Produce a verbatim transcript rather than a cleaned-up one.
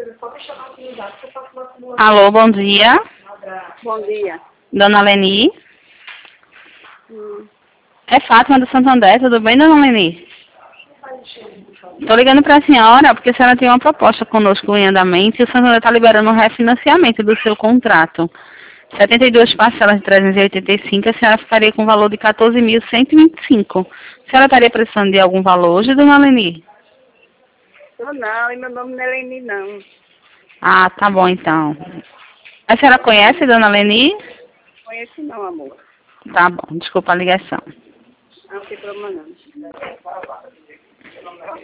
Alô, bom dia. Bom dia. Dona Leni? Hum. É Fátima do Santander, tudo bem, Dona Leni? Estou ligando para a senhora porque a senhora tem uma proposta conosco em andamento e o Santander está liberando um refinanciamento do seu contrato. setenta e duas parcelas de trezentos e oitenta e cinco, a senhora ficaria com o valor de quatorze mil cento e vinte e cinco. A senhora estaria precisando de algum valor hoje, Dona Leni? Eu não, e meu nome não é Leni, não. Ah, tá bom então. A senhora conhece Dona Leni? Conheço não, amor. Tá bom, desculpa a ligação. Não tem problema não.